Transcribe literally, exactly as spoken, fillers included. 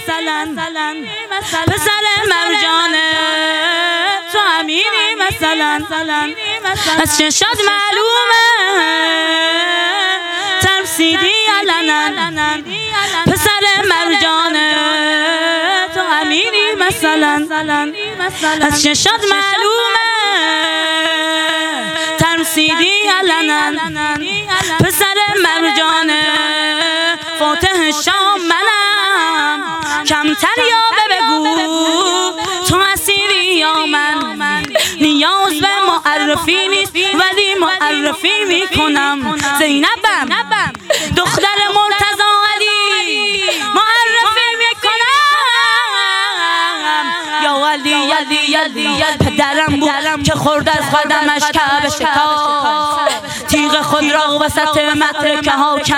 مثلا پسر مرجان تو امیری مثلا از چشات معلومه ترسیدی علنا پسر مرجان تو امیری مثلا از چشات معلومه ترسیدی علنا پسر مرجان فاتح شام منم کمتر یا بگو تو اسیری یا من نیاز به معرفی نیست ولی معرفی میکنم زینبم دختر مرتضی علی معرفی میکنم یا علی علی علی پدرم بود که خورد از قدمش کعبه شکاف تیغ خود را وسط معرکه ها